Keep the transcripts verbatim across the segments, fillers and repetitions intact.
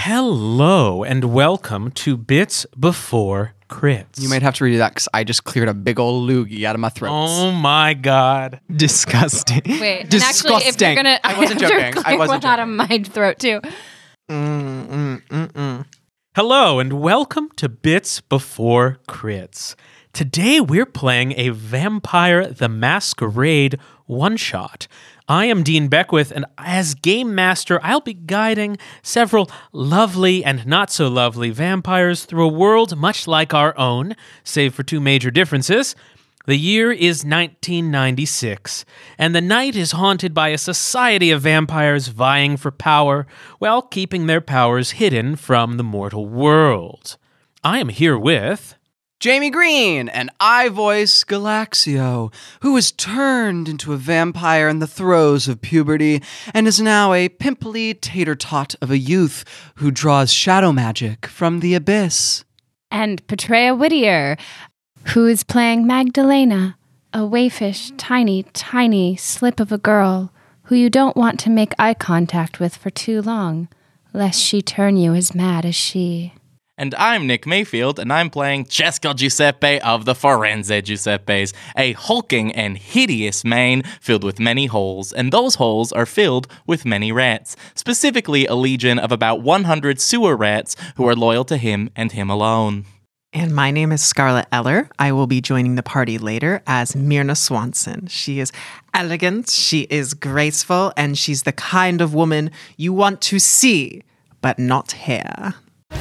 Hello and welcome to Bits Before Crits. You might have to redo that because I just cleared a big old loogie out of my throat. Oh my god. Disgusting. Wait, and Disgusting. actually, if you're gonna, I wasn't have to joking. I clear wasn't one out of my throat too. Mm, mm, mm, mm. Hello and welcome to Bits Before Crits. Today we're playing a Vampire the Masquerade one-shot. I am Dean Beckwith, and as Game Master, I'll be guiding several lovely and not-so-lovely vampires through a world much like our own, save for two major differences. The year is nineteen ninety-six, and the night is haunted by a society of vampires vying for power while keeping their powers hidden from the mortal world. I am here with... Jamie Green, and I voice Galaxio, who was turned into a vampire in the throes of puberty and is now a pimply tater-tot of a youth who draws shadow magic from the abyss. And Petrea Whittier, who is playing Magdalena, a waifish, tiny, tiny slip of a girl who you don't want to make eye contact with for too long, lest she turn you as mad as she. And I'm Nick Mayfield, and I'm playing Cesco Giuseppe of the Forense Giuseppes, a hulking and hideous mane filled with many holes, and those holes are filled with many rats, specifically a legion of about one hundred sewer rats who are loyal to him and him alone. And my name is Scarlett Eller. I will be joining the party later as Myrna Swanson. She is elegant, she is graceful, and she's the kind of woman you want to see, but not hear.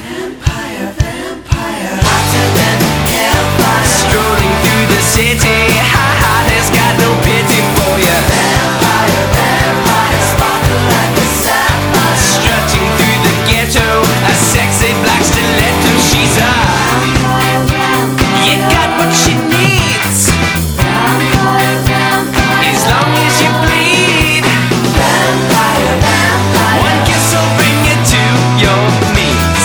Strolling through the city, ha ha, there's got no pity for you. Vampire, vampire, sparkle like a sapphire. Strutting through the ghetto, a sexy black stiletto. She's a vampire, vampire. You got what she needs. Vampire, vampire. As long as you bleed. Vampire, vampire. One kiss will bring you to your knees.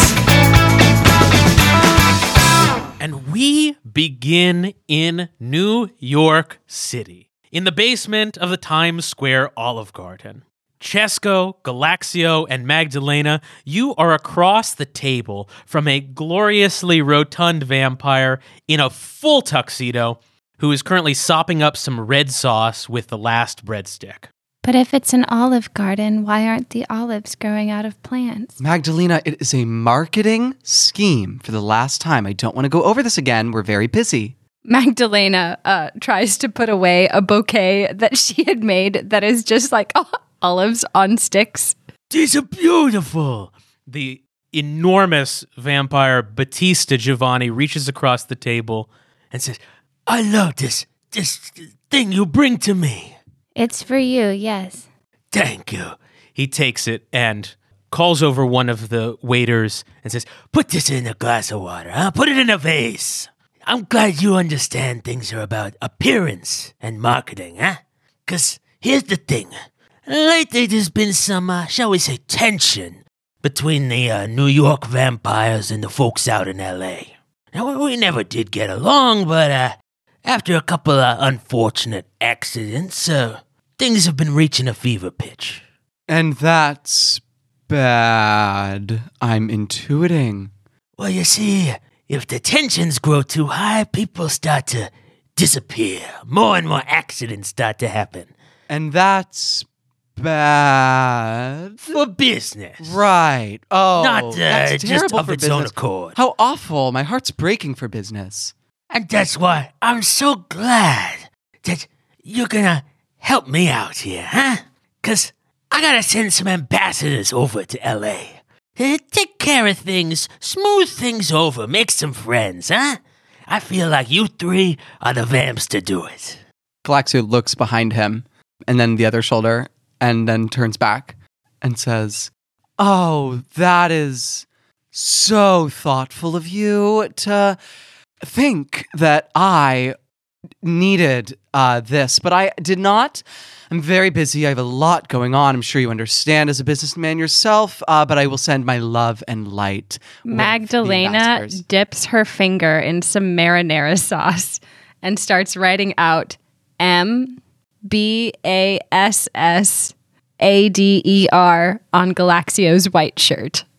And we begin in New York City, in the basement of the Times Square Olive Garden. Cesco, Galaxio, and Magdalena, you are across the table from a gloriously rotund vampire in a full tuxedo who is currently sopping up some red sauce with the last breadstick. But if it's an olive garden, why aren't the olives growing out of plants? Magdalena, it is a marketing scheme for the last time. I don't want to go over this again. We're very busy. Magdalena uh, tries to put away a bouquet that she had made that is just like olives on sticks. These are beautiful. The enormous vampire Batista Giovanni reaches across the table and says, I love this, this thing you bring to me. It's for you, yes. Thank you. He takes it and calls over one of the waiters and says, put this in a glass of water, huh? Put it in a vase. I'm glad you understand things are about appearance and marketing, huh? Because here's the thing. Lately there's been some, uh, shall we say, tension between the uh, New York vampires and the folks out in L A. Now, we never did get along, but uh, after a couple of unfortunate accidents, uh, things have been reaching a fever pitch. And that's bad. I'm intuiting. Well, you see, if the tensions grow too high, people start to disappear. More and more accidents start to happen. And that's bad. For business. Right. Oh, Not uh, that's just terrible of for its own business. accord. How awful. My heart's breaking for business. And that's why I'm so glad that you're gonna help me out here, huh? Because I gotta send some ambassadors over to L A. To take care of things, smooth things over, make some friends, huh? I feel like you three are the vamps to do it. Galaxio looks behind him and then the other shoulder and then turns back and says, oh, that is so thoughtful of you to think that I needed uh, this, but I did not. I'm very busy. I have a lot going on. I'm sure you understand as a businessman yourself, uh, but I will send my love and light. Magdalena dips her finger in some marinara sauce and starts writing out M B A S S A D E R on Galaxio's white shirt.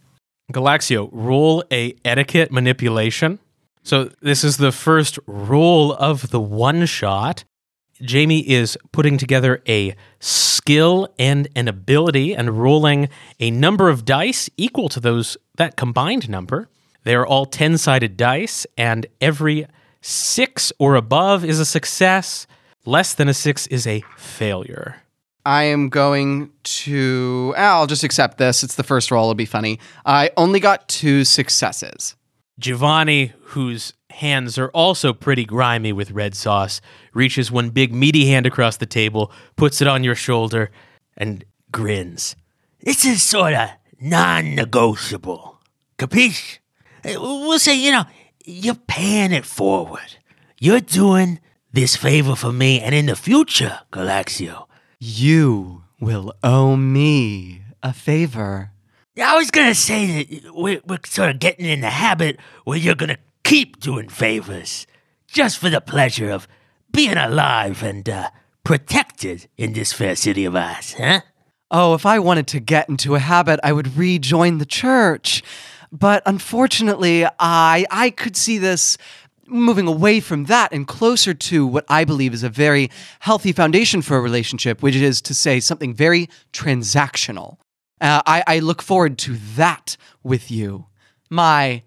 Galaxio, roll a etiquette manipulation. So this is the first roll of the one shot. Jamie is putting together a skill and an ability and rolling a number of dice equal to those that combined number. They're all ten-sided dice, and every six or above is a success. Less than a six is a failure. I am going to... I'll just accept this. It's the first roll. It'll be funny. I only got two successes. Giovanni, whose hands are also pretty grimy with red sauce, reaches one big meaty hand across the table, puts it on your shoulder, and grins. This is sort of non-negotiable. Capiche? We'll say, you know, you're paying it forward. You're doing this favor for me, and in the future, Galaxio, You will owe me a favor. I was going to say that we're, we're sort of getting in the habit where you're going to keep doing favors just for the pleasure of being alive and uh, protected in this fair city of ours, huh? Oh, if I wanted to get into a habit, I would rejoin the church. But unfortunately, I I could see this moving away from that and closer to what I believe is a very healthy foundation for a relationship, which is to say something very transactional. Uh, I, I look forward to that with you, my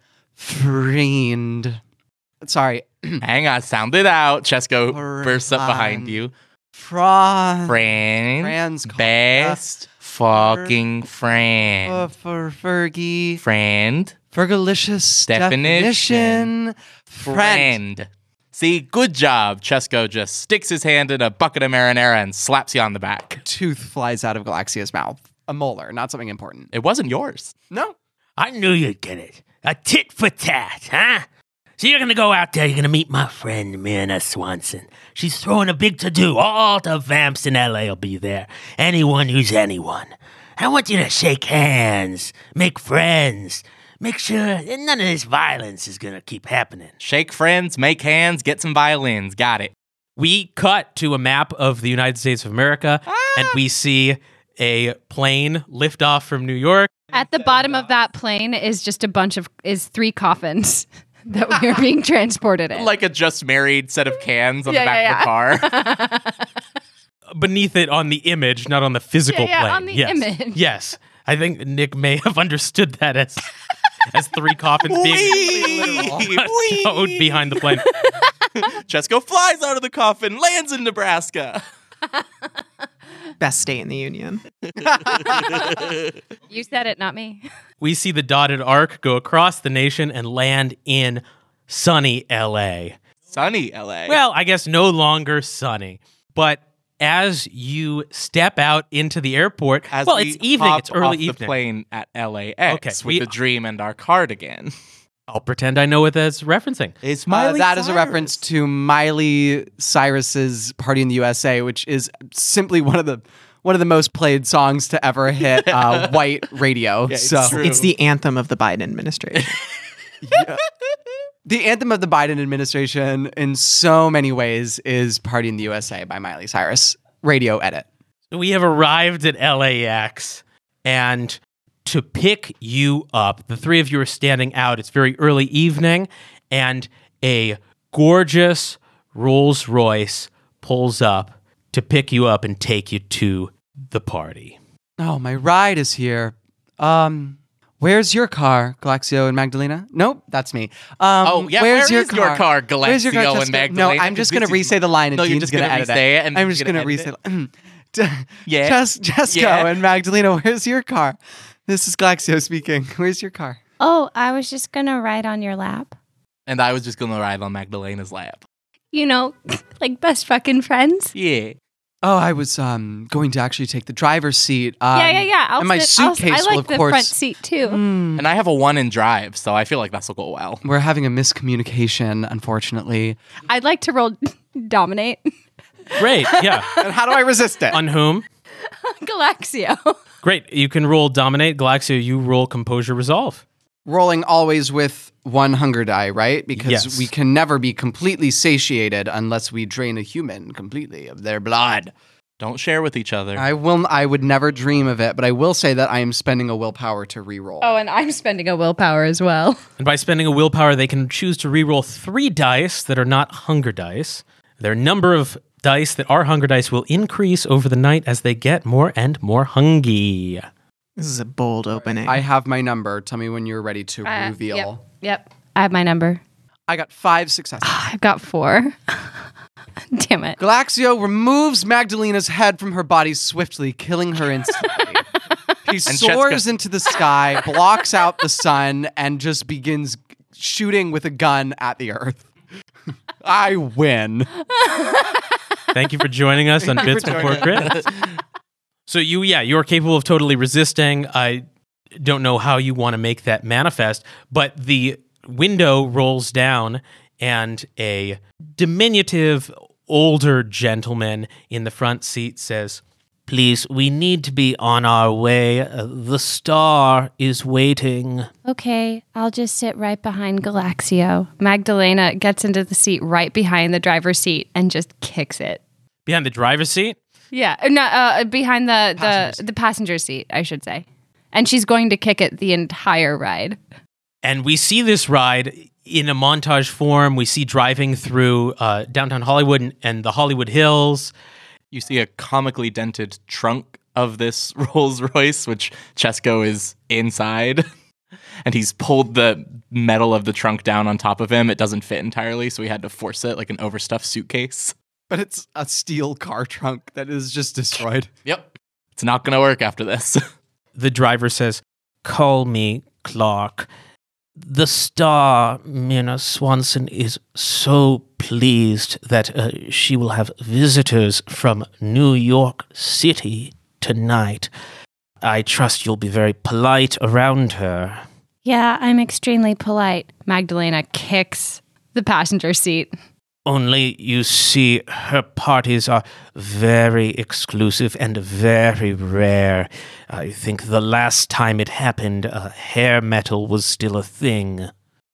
friend. Sorry. Hang on, sound it out. Chesko bursts up behind Friend. you. Fra- Friend. Friends call Best fucking friend. uh, for Fergie. Friend. Fergalicious Definition. definition. Friend. Friend. See, good job. Chesko just sticks his hand in a bucket of marinara and slaps you on the back. Tooth flies out of Galaxia's mouth. A molar, not something important. It wasn't yours. No. I knew you'd get it. A tit for tat, huh? So you're going to go out there, you're going to meet my friend, Myrna Swanson. She's throwing a big to-do. All the vamps in L A will be there. Anyone who's anyone. I want you to shake hands, make friends, make sure that none of this violence is going to keep happening. Shake friends, make hands, get some violins. Got it. We cut to a map of the United States of America, and we see a plane lift off from New York. At the bottom of that plane is just a bunch of is three coffins that we are being transported in. Like a just married set of cans on Yeah, the back yeah, of the car. Beneath it on the image, not on the physical Yeah, yeah, plane. on the yes. image. Yes. I think Nick may have understood that as as three coffins being stowed behind the plane. Chesko flies out of the coffin, lands in Nebraska. Best state in the union. You said it, not me. We see the dotted arc go across the nation and land in sunny L A. Sunny L A. Well, I guess no longer sunny. But as you step out into the airport, As well, we it's evening, hop it's early off evening. the plane at L A X Okay, with we- the dream and our cardigan. I'll pretend I know what that's referencing. It's Uh, that is a reference to Miley Cyrus's "Party in the U S A," which is simply one of the one of the most played songs to ever hit uh, white radio. it's so true. It's the anthem of the Biden administration. the anthem of the Biden administration, in so many ways, is "Party in the U S A" by Miley Cyrus. Radio edit. We have arrived at L A X, and to pick you up, the three of you are standing out. It's very early evening, and a gorgeous Rolls Royce pulls up to pick you up and take you to the party. Oh, my ride is here. Um, where's your car, Galaxio and Magdalena? Nope, that's me. Um, Oh, yeah, where's where your is your car? car, Where's your car, Galaxio and Jessica? Magdalena? No, I'm just Because gonna this is- re-say the line, and No, you're Dean's just gonna, gonna edit re-say it, and I'm you're just gonna gonna edit re-say. Yeah. Jess, Jessica Yeah. and Magdalena, where's your car? This is Galaxio speaking. Where's your car? Oh, I was just gonna ride on your lap. And I was just going to ride on Magdalena's lap. You know, like best fucking friends. Yeah. Oh, I was um going to actually take the driver's seat. Um, yeah, yeah, yeah. I'll and my sit- I'll- suitcase I like will, of the course. front seat too. Mm, And I have a one in drive, so I feel like this will go well. we're having a miscommunication, unfortunately. I'd like to roll dominate. Great, yeah. And how do I resist it? On whom? Galaxio. Great. You can roll Dominate. Galaxio, you roll Composure Resolve. Rolling always with one hunger die, right? Because Yes. we can never be completely satiated unless we drain a human completely of their blood. Don't share with each other. I will. I would never dream of it, but I will say that I am spending a willpower to reroll. Oh, and I'm spending a willpower as well. And by spending a willpower, they can choose to reroll three dice that are not hunger dice. Their number of dice that are hunger dice will increase over the night as they get more and more hungry. This is a bold opening. I have my number. Tell me when you're ready to Uh, reveal. Yep. Yep. I have my number. I got five successes. I've got four. Damn it. Galaxio removes Magdalena's head from her body swiftly, killing her instantly. He soars Cheska- into the sky, blocks out the sun, and just begins shooting with a gun at the earth. I win. Thank you for joining us on Bits Before Crits. So you, yeah, you're capable of totally resisting. I don't know how you want to make that manifest, but the window rolls down and a diminutive older gentleman in the front seat says, Please, we need to be on our way. Uh, the star is waiting. Okay, I'll just sit right behind Galaxio. Magdalena gets into the seat right behind the driver's seat and just kicks it. behind the driver's seat. Yeah, no, uh, behind the Passenger the, the passenger seat, I should say. And she's going to kick it the entire ride. And we see this ride in a montage form. We see driving through uh, downtown Hollywood and, and the Hollywood Hills. You see a comically dented trunk of this Rolls Royce, which Chesko is inside. And he's pulled the metal of the trunk down on top of him. It doesn't fit entirely, so he had to force it like an overstuffed suitcase. But it's a steel car trunk that is just destroyed. Yep. It's not going to work after this. The driver says, Call me Clark. The star, Myrna Swanson, is so pleased that uh, she will have visitors from New York City tonight. I trust you'll be very polite around her. Yeah, I'm extremely polite. Magdalena kicks the passenger seat. Only, you see, her parties are very exclusive and very rare. I think the last time it happened, uh, hair metal was still a thing.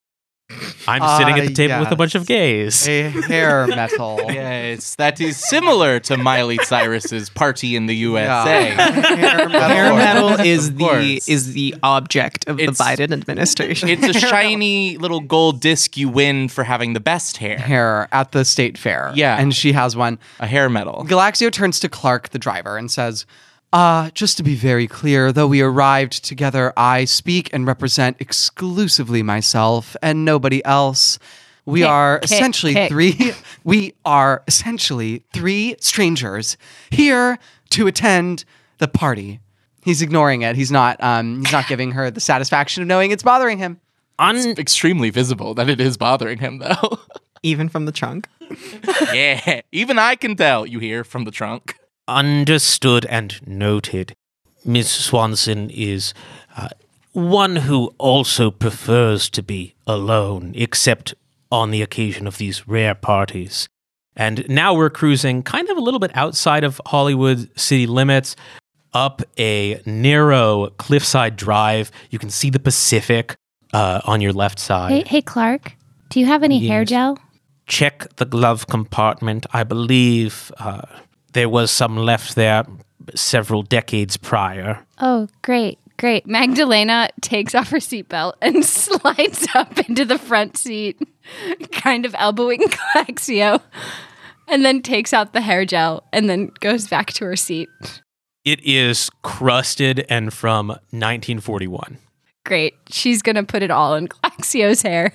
I'm sitting at the Ah, table with a bunch of yes. gays. A hair metal. Yes, that is similar to Miley Cyrus's party in the U S A. Yeah. Hair metal. Hair metal is Of the course. is the object of It's- the Biden administration. It's a shiny little gold disc you win for having the best hair. Hair at the state fair. Yeah. And she has one. A hair medal. Galaxio turns to Clark, the driver, and says, Uh, just to be very clear, though we arrived together, I speak and represent exclusively myself and nobody else. We Kick, are kick, essentially kick. three we are essentially three strangers here to attend the party. He's ignoring it. He's not um he's not giving her the satisfaction of knowing it's bothering him. Un- Extremely visible that it is bothering him, though. Even from the trunk. Yeah, even I can tell, you hear from the trunk. Understood and noted. Miss Swanson is uh, one who also prefers to be alone, except on the occasion of these rare parties. And now we're cruising kind of a little bit outside of Hollywood city limits, up a narrow cliffside drive. You can see the Pacific uh, on your left side. Hey, hey, Clark, do you have any hair Yes. gel? Check the glove compartment. I believe uh, there was some left there several decades prior. Oh, great, great. Magdalena takes off her seatbelt and slides up into the front seat, kind of elbowing Galaxio, and then takes out the hair gel and then goes back to her seat. It is crusted and from nineteen forty-one. Great. She's going to put it all in Galaxio's hair.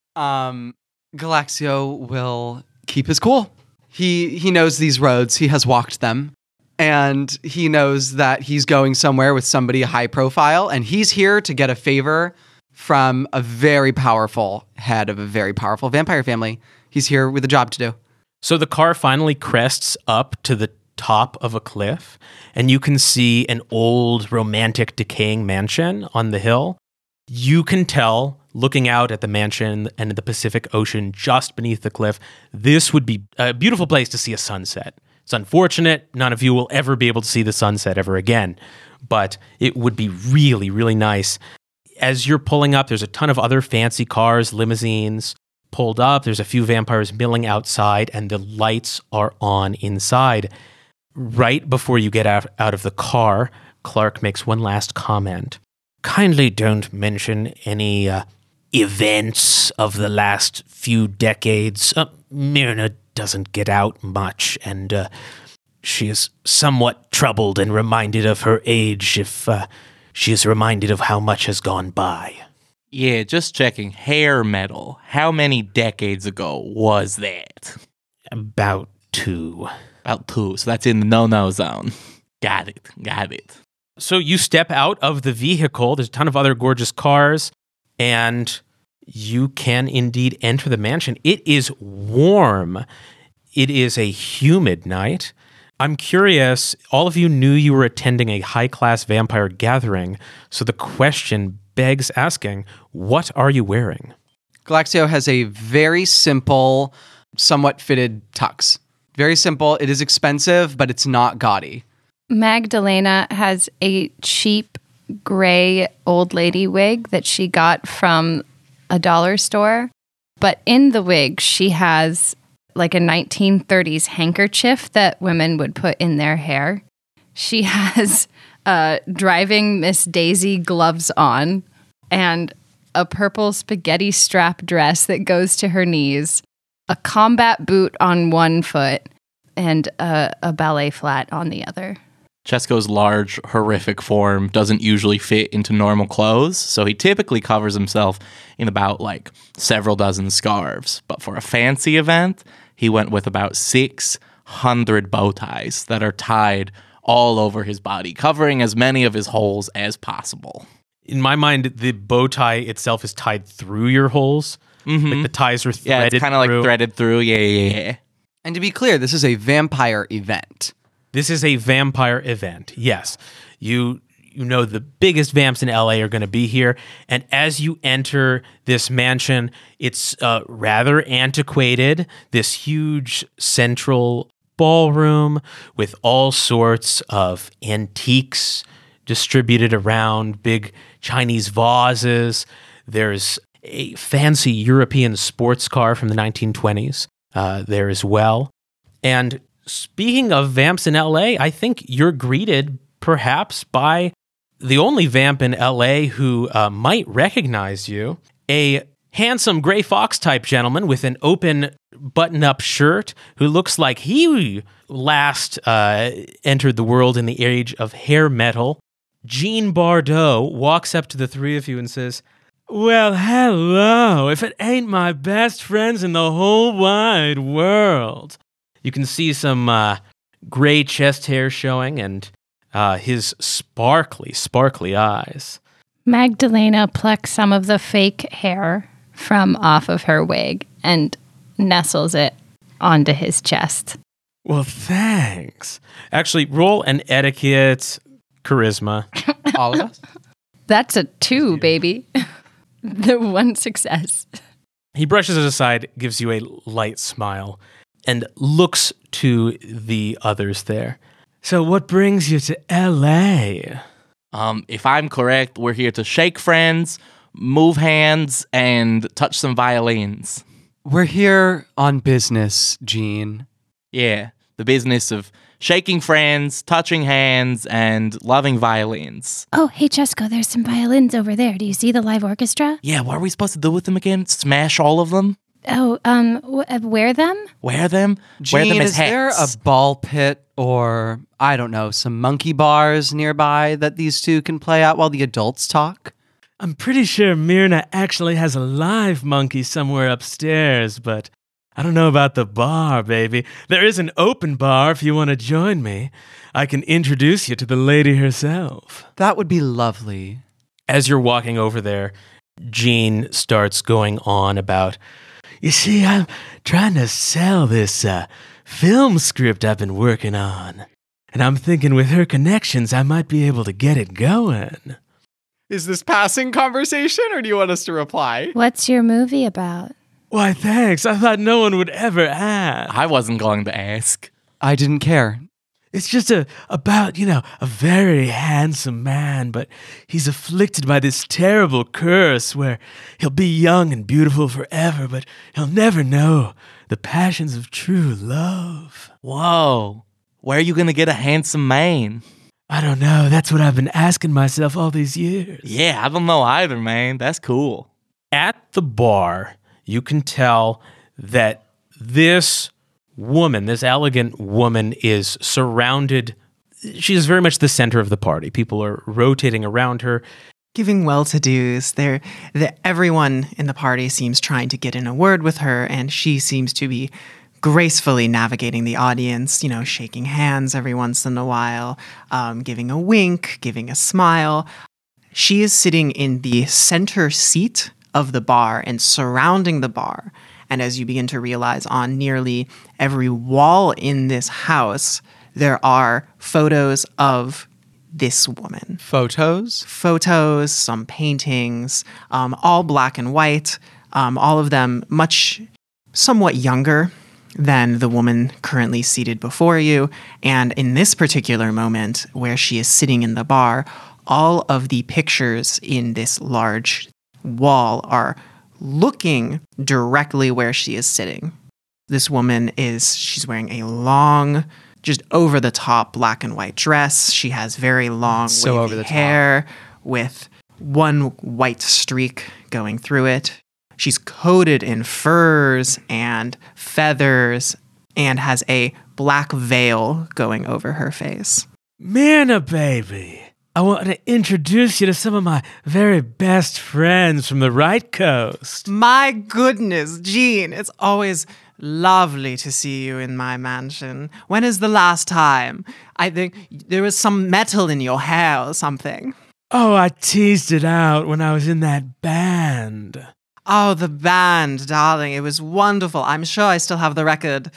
Um Galaxio will keep his cool. He he knows these roads. He has walked them. And he knows that he's going somewhere with somebody high profile, and he's here to get a favor from a very powerful head of a very powerful vampire family. He's here with a job to do. So the car finally crests up to the top of a cliff, and you can see an old, romantic, decaying mansion on the hill. You can tell, looking out at the mansion and the Pacific Ocean just beneath the cliff, this would be a beautiful place to see a sunset. It's unfortunate none of you will ever be able to see the sunset ever again, but it would be really, really nice. As you're pulling up, there's a ton of other fancy cars, limousines pulled up. There's a few vampires milling outside, and the lights are on inside. right before you get out, out of the car, Clark makes one last comment. Kindly don't mention any uh, events of the last few decades. Uh, Myrna doesn't get out much, and uh, she is somewhat troubled and reminded of her age if uh, she is reminded of how much has gone by. Yeah, just checking. Hair metal. How many decades ago was that? About two. About two. So that's in the no-no zone. Got it. Got it. So you step out of the vehicle. There's a ton of other gorgeous cars, and you can indeed enter the mansion. It is warm. It is a humid night. I'm curious, all of you knew you were attending a high-class vampire gathering, so the question begs asking, what are you wearing? Galaxio has a very simple, somewhat fitted tux. Very simple. It is expensive, but it's not gaudy. Magdalena has a cheap gray old lady wig that she got from a dollar store. But in the wig, she has like a nineteen thirties handkerchief that women would put in their hair. She has uh, driving Miss Daisy gloves on and a purple spaghetti strap dress that goes to her knees, a combat boot on one foot, and a, a ballet flat on the other. Chesko's large, horrific form doesn't usually fit into normal clothes, so he typically covers himself in about like several dozen scarves. But for a fancy event, he went with about six hundred bow ties that are tied all over his body, covering as many of his holes as possible. In my mind, the bow tie itself is tied through your holes. Mm-hmm. Like the ties are threaded Yeah, it's kind of like through. threaded through. Yeah, yeah, yeah. And to be clear, this is a vampire event. This is a vampire event. Yes. You you know the biggest vamps in L A are going to be here. And as you enter this mansion, it's uh, rather antiquated. This huge central ballroom with all sorts of antiques distributed around, big Chinese vases. There's a fancy European sports car from the nineteen twenties uh, there as well. And speaking of vamps in L A, I think you're greeted perhaps by the only vamp in L A who uh, might recognize you, a handsome gray fox type gentleman with an open button-up shirt who looks like he last uh, entered the world in the age of hair metal. Jean Bardot walks up to the three of you and says, "Well, hello, if it ain't my best friends in the whole wide world." You can see some uh, gray chest hair showing and uh, his sparkly, sparkly eyes. Magdalena plucks some of the fake hair from off of her wig and nestles it onto his chest. Well, thanks. Actually, roll an etiquette charisma. All of us? That's a two, baby. The one success. He brushes it aside, gives you a light smile, and looks to the others there. So what brings you to L A? Um, if I'm correct, we're here to shake friends, move hands, and touch some violins. We're here on business, Gene. Yeah, the business of shaking friends, touching hands, and loving violins. Oh, hey, Chesko, there's some violins over there. Do you see the live orchestra? Yeah, what are we supposed to do with them again? Smash all of them? Oh, um, w- uh, wear them? Wear them? Wear Gene, them as is there hats. a ball pit or, I don't know, some monkey bars nearby that these two can play at while the adults talk? I'm pretty sure Myrna actually has a live monkey somewhere upstairs, but I don't know about the bar, baby. There is an open bar if you want to join me. I can introduce you to the lady herself. That would be lovely. As you're walking over there, Jean starts going on about, you see, I'm trying to sell this uh, film script I've been working on. And I'm thinking with her connections, I might be able to get it going. Is this passing conversation, or do you want us to reply? What's your movie about? Why, thanks. I thought no one would ever ask. I wasn't going to ask. I didn't care. It's just a about, you know, a very handsome man, but he's afflicted by this terrible curse where he'll be young and beautiful forever, but he'll never know the passions of true love. Whoa. Where are you going to get a handsome man? I don't know. That's what I've been asking myself all these years. Yeah, I don't know either, man. That's cool. At the bar, you can tell that this woman, this elegant woman, is surrounded. She is very much the center of the party. People are rotating around her. Giving well-to-dos. They're, the, everyone in the party seems trying to get in a word with her, and she seems to be gracefully navigating the audience, you know, shaking hands every once in a while, um, giving a wink, giving a smile. She is sitting in the center seat of the bar and surrounding the bar. And as you begin to realize, on nearly every wall in this house, there are photos of this woman. Photos? Photos, some paintings, um, all black and white, um, all of them much, somewhat younger than the woman currently seated before you. And in this particular moment, where she is sitting in the bar, all of the pictures in this large wall are looking directly where she is sitting. This woman is, she's wearing a long, just over the top black and white dress. She has very long, So wavy over the top. hair with one white streak going through it. She's coated in furs and feathers and has a black veil going over her face. Mirna, baby, I want to introduce you to some of my very best friends from the right coast. My goodness, Jean, it's always lovely to see you in my mansion. When is the last time? I think there was some metal in your hair or something. Oh, I teased it out when I was in that band. Oh, the band, darling. It was wonderful. I'm sure I still have the record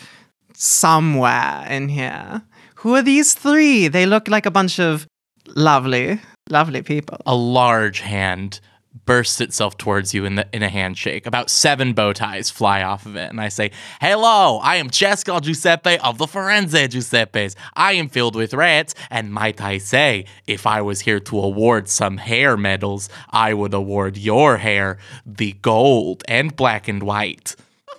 somewhere in here. Who are these three? They look like a bunch of lovely, lovely people. A large hand bursts itself towards you in the in a handshake. About seven bow ties fly off of it, and I say, "Hello, I am Cesco Giuseppe of the Firenze Giuseppes. I am filled with rats, and might I say, if I was here to award some hair medals, I would award your hair the gold and black and white."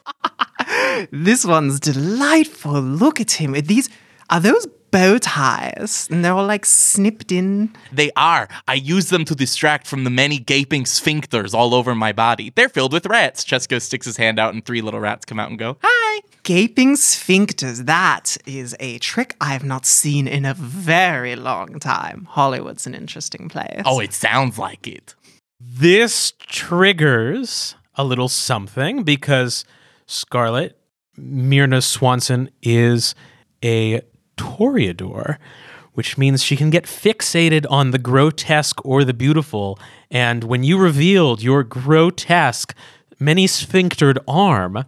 This one's delightful. Look at him. Are these are those bow ties? And they're all like snipped in. They are. I use them to distract from the many gaping sphincters all over my body. They're filled with rats. Cesco sticks his hand out, and three little rats come out and go, "Hi." Gaping sphincters. That is a trick I have not seen in a very long time. Hollywood's an interesting place. Oh, it sounds like it. This triggers a little something because Scarlett, Mirna Swanson, is a Toreador, which means she can get fixated on the grotesque or the beautiful. And when you revealed your grotesque, many sphinctered arm,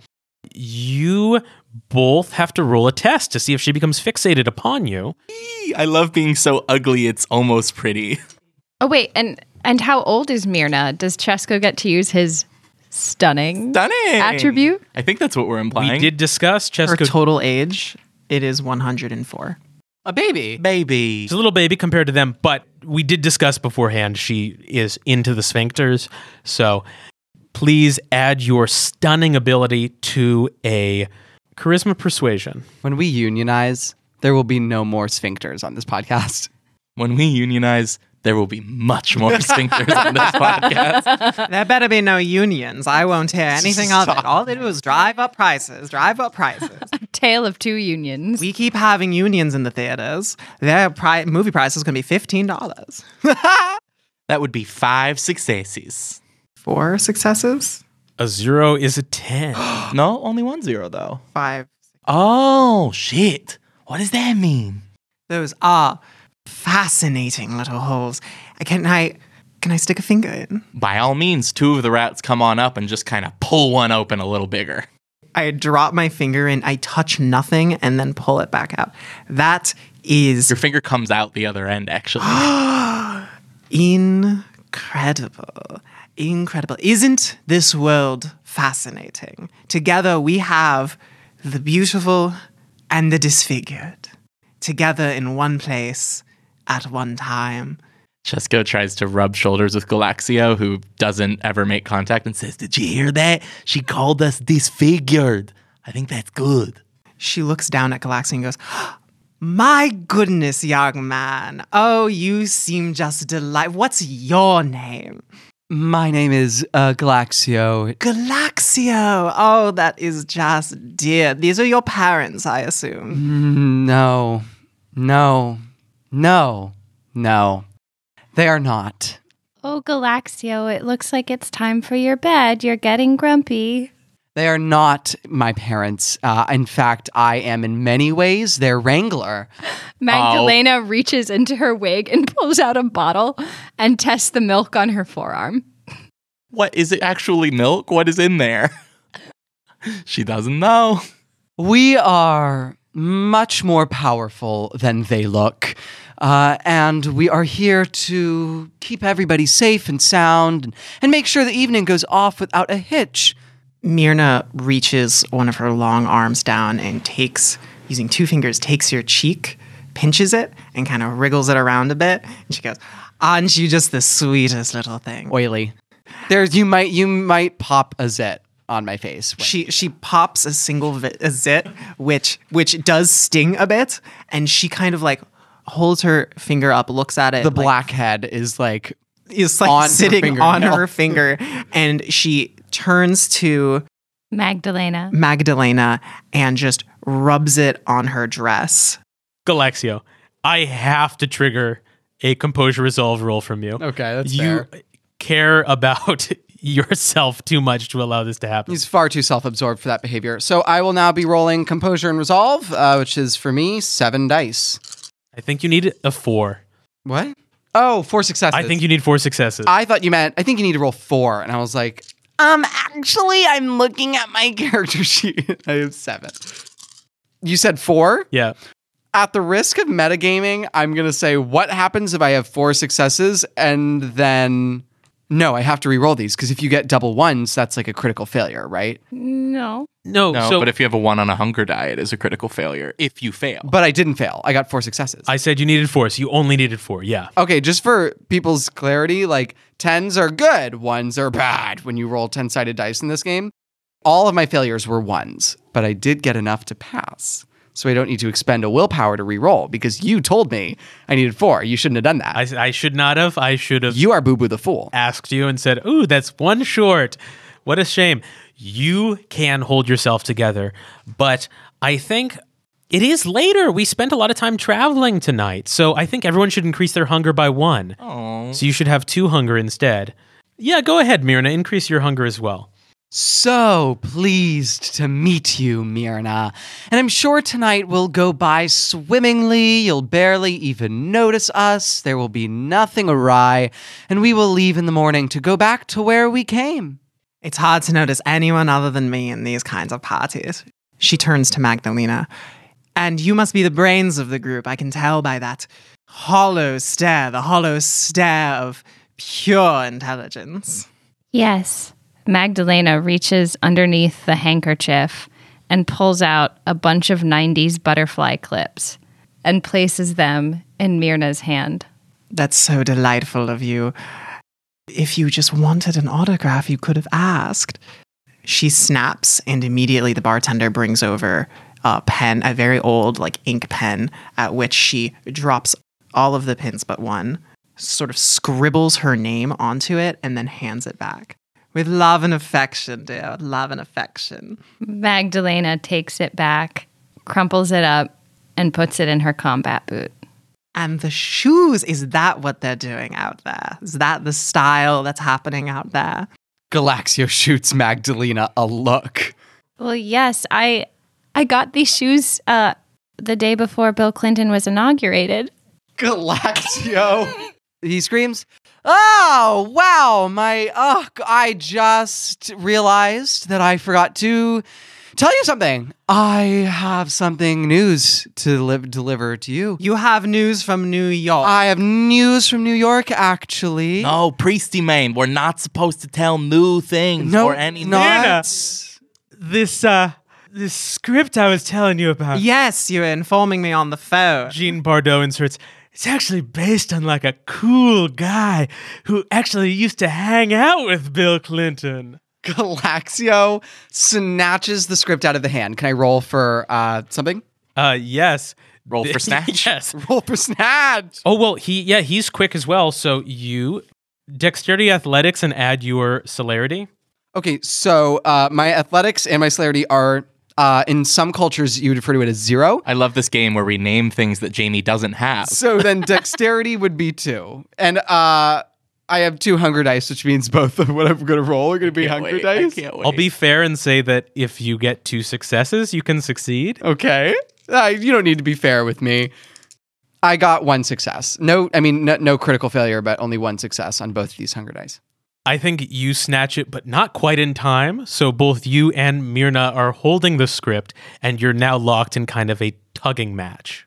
you both have to roll a test to see if she becomes fixated upon you. I love being so ugly, it's almost pretty. Oh, wait. And and how old is Mirna? Does Cesco get to use his stunning, Stunning attribute? I think that's what we're implying. We did discuss Her Cesco. total age, it is one hundred four. A baby. Baby. She's a little baby compared to them, but we did discuss beforehand she is into the sphincters. So please add your stunning ability to a charisma persuasion. When we unionize, there will be no more sphincters on this podcast. When we unionize, there will be much more sphincters on this podcast. There better be no unions. I won't hear anything of it. All they do is drive up prices, drive up prices. Tale of two unions. We keep having unions in the theaters. Their pri- movie price is going to be fifteen dollars. That would be five successes. Four successes? A zero is a ten. No, only one zero, though. Five. Oh, shit. What does that mean? Those are fascinating little holes. Can I, can I stick a finger in? By all means, two of the rats come on up and just kind of pull one open a little bigger. I drop my finger in, I touch nothing, and then pull it back out. That is Your finger comes out the other end, actually. incredible. Incredible. Isn't this world fascinating? Together we have the beautiful and the disfigured. Together in one place at one time. Cesco tries to rub shoulders with Galaxio, who doesn't ever make contact, and says, "Did you hear that? She called us disfigured. I think that's good." She looks down at Galaxy and goes, My goodness, young man. Oh, you seem just delightful. What's your name? My name is uh, Galaxio. Galaxio. Oh, that is just dear. These are your parents, I assume. Mm, No, no, no, no. They are not. Oh, Galaxio, it looks like it's time for your bed. You're getting grumpy. They are not my parents. Uh, in fact, I am in many ways their wrangler. Magdalena reaches into her wig and pulls out a bottle and tests the milk on her forearm. What is it actually milk? What is in there? She doesn't know. We are much more powerful than they look. Uh, and we are here to keep everybody safe and sound and, and make sure the evening goes off without a hitch. Myrna reaches one of her long arms down and takes, using two fingers, takes your cheek, pinches it, and kind of wriggles it around a bit. And she goes, aren't you just the sweetest little thing? Oily. There's you might you might pop a zit on my face. when- She she pops a single vi- a zit, which which does sting a bit, and she kind of like holds her finger up, looks at it. the like, blackhead is like is like on her sitting on fingernail. her finger, and she turns to Magdalena. Magdalena and just rubs it on her dress. Galaxio, I have to trigger a composure resolve roll from you. Okay, that's You fair. care about yourself too much to allow this to happen. He's far too self-absorbed for that behavior. So I will now be rolling composure and resolve, uh, which is for me seven dice. I think you need a four. What? Oh, four successes. I think you need four successes. I thought you meant. I think you need to roll four, and I was like, um, actually, I'm looking at my character sheet. I have seven. You said four? yeah. At the risk of metagaming, I'm gonna say, what happens if I have four successes and then no, I have to re-roll these because if you get double ones, that's like a critical failure, right? No. No, No, so but if you have a one on a hunger die, it is a critical failure if you fail. But I didn't fail. I got four successes. I said you needed four, so you only needed four. Yeah. Okay, just for people's clarity, like tens are good, ones are bad when you roll ten-sided dice in this game. All of my failures were ones, but I did get enough to pass. So I don't need to expend a willpower to re-roll because you told me I needed four. You shouldn't have done that. I, I should not have. I should have you are Boo Boo the Fool. asked you and said, ooh, that's one short. What a shame. You can hold yourself together, but I think it is later. We spent a lot of time traveling tonight, so I think everyone should increase their hunger by one. Oh. So you should have two hunger instead. Yeah, go ahead, Myrna. Increase your hunger as well. So pleased to meet you, Myrna. And I'm sure tonight will go by swimmingly. You'll barely even notice us. There will be nothing awry. And we will leave in the morning to go back to where we came. It's hard to notice anyone other than me in these kinds of parties. She turns to Magdalena. And you must be the brains of the group. I can tell by that hollow stare, the hollow stare of pure intelligence. Yes. Magdalena reaches underneath the handkerchief and pulls out a bunch of nineties butterfly clips and places them in Myrna's hand. That's so delightful of you. If you just wanted an autograph, you could have asked. She snaps, and immediately the bartender brings over a pen, a very old, like, ink pen, at which she drops all of the pins but one, sort of scribbles her name onto it, and then hands it back. With love and affection, dear. With love and affection. Magdalena takes it back, crumples it up, and puts it in her combat boot. And the shoes, is that what they're doing out there? Is that the style that's happening out there? Galaxio shoots Magdalena a look. Well, yes, I I got these shoes uh, the day before Bill Clinton was inaugurated. Galaxio. He screams, oh, wow, my, oh, I just realized that I forgot to tell you something. I have something news to li- deliver to you. You have news from New York. I have news from New York, actually. No, Priesty man, we're not supposed to tell new things no, or anything. not. This, uh, this script I was telling you about. Yes, you were informing me on the phone. Jean Bardot inserts, it's actually based on like a cool guy who actually used to hang out with Bill Clinton. Galaxio snatches the script out of the hand. Can I roll for uh, something? Uh, yes. Roll for snatch. Yes. Roll for snatch. Oh, well, he yeah, he's quick as well. So you dexterity, athletics, and add your celerity. Okay, so uh, my athletics and my celerity are, uh, in some cultures, you would refer to it as zero. I love this game where we name things that Jamie doesn't have. So then dexterity would be two. And uh, I have two hunger dice, which means both of what I'm going to roll are going to be Can't hunger wait, I dice. can't wait. I'll be fair and say that if you get two successes, you can succeed. Okay. Uh, you don't need to be fair with me. I got one success. No, I mean, no, no critical failure, but only one success on both of these hunger dice. I think you snatch it, but not quite in time. So both you and Myrna are holding the script, and you're now locked in kind of a tugging match.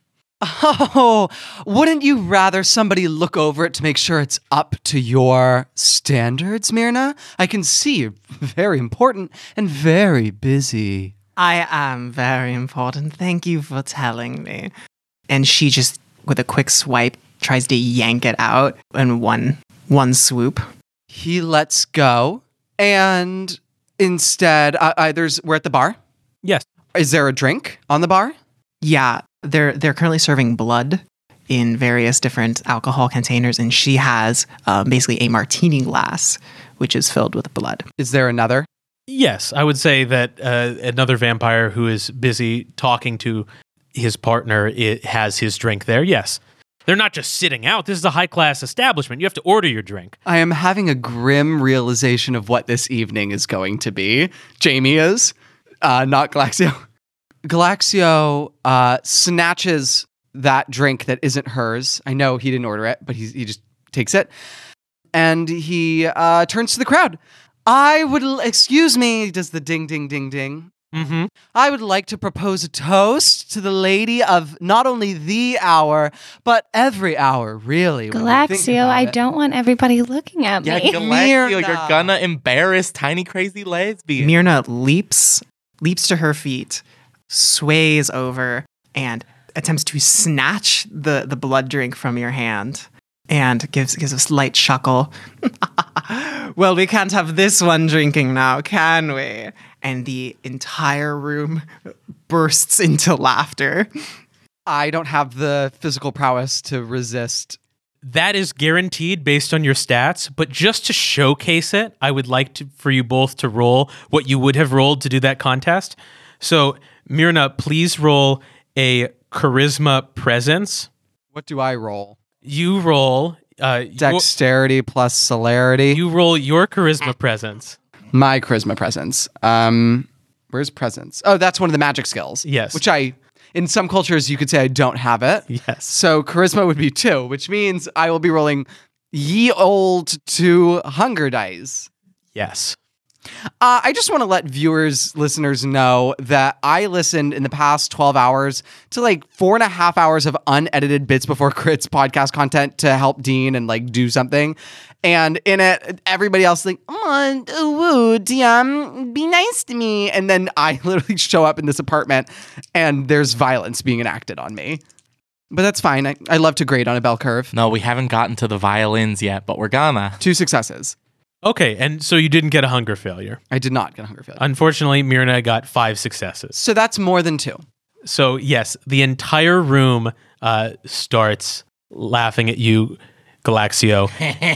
Oh, wouldn't you rather somebody look over it to make sure it's up to your standards, Myrna? I can see you're very important and very busy. I am very important. Thank you for telling me. And she just, with a quick swipe, tries to yank it out in one one swoop. He lets go, and instead, uh, uh, there's we're at the bar. Yes. Is there a drink on the bar? Yeah, they're they're currently serving blood in various different alcohol containers, and she has uh, basically a martini glass, which is filled with blood. Is there another? Yes, I would say that uh, another vampire who is busy talking to his partner it has his drink there. Yes. They're not just sitting out. This is a high-class establishment. You have to order your drink. I am having a grim realization of what this evening is going to be. Jamie is, uh, not Galaxio. Galaxio uh, snatches that drink that isn't hers. I know he didn't order it, but he, he just takes it. And he uh, turns to the crowd. I would, l- excuse me, he does the ding, ding, ding, ding. Mm-hmm. I would like to propose a toast to the lady of not only the hour, but every hour, really. when you think Galaxio, about I it. don't want everybody looking at Yeah, me. Galaxio, you're Myrna. gonna embarrass tiny crazy lesbian. Myrna leaps leaps to her feet, sways over, and attempts to snatch the, the blood drink from your hand, and gives gives a slight chuckle. Well, we can't have this one drinking now, can we? And the entire room bursts into laughter. I don't have the physical prowess to resist. That is guaranteed based on your stats, but just to showcase it, I would like to, for you both to roll what you would have rolled to do that contest. So, Myrna, please roll a charisma presence. What do I roll? You roll uh, your- Dexterity plus celerity. you roll your charisma presence. My charisma presence. Um, where's presence? Oh, that's one of the magic skills. Yes. Which I, in some cultures, you could say I don't have it. Yes. So charisma would be two, which means I will be rolling ye old two hunger dice. Yes. Uh, I just want to let viewers, listeners know that I listened in the past twelve hours to like four and a half hours of unedited Bits Before Crits podcast content to help Dean and like do something. And in it, everybody else like, oh, woo, D M, be nice to me. And then I literally show up in this apartment and there's violence being enacted on me. But that's fine. I, I love to grade on a bell curve. No, we haven't gotten to the violins yet, but we're gonna. Two successes. Okay, and so you didn't get a hunger failure. I did not get a hunger failure. Unfortunately, Myrna got five successes. So that's more than two. So, yes, the entire room uh, starts laughing at you, Galaxio.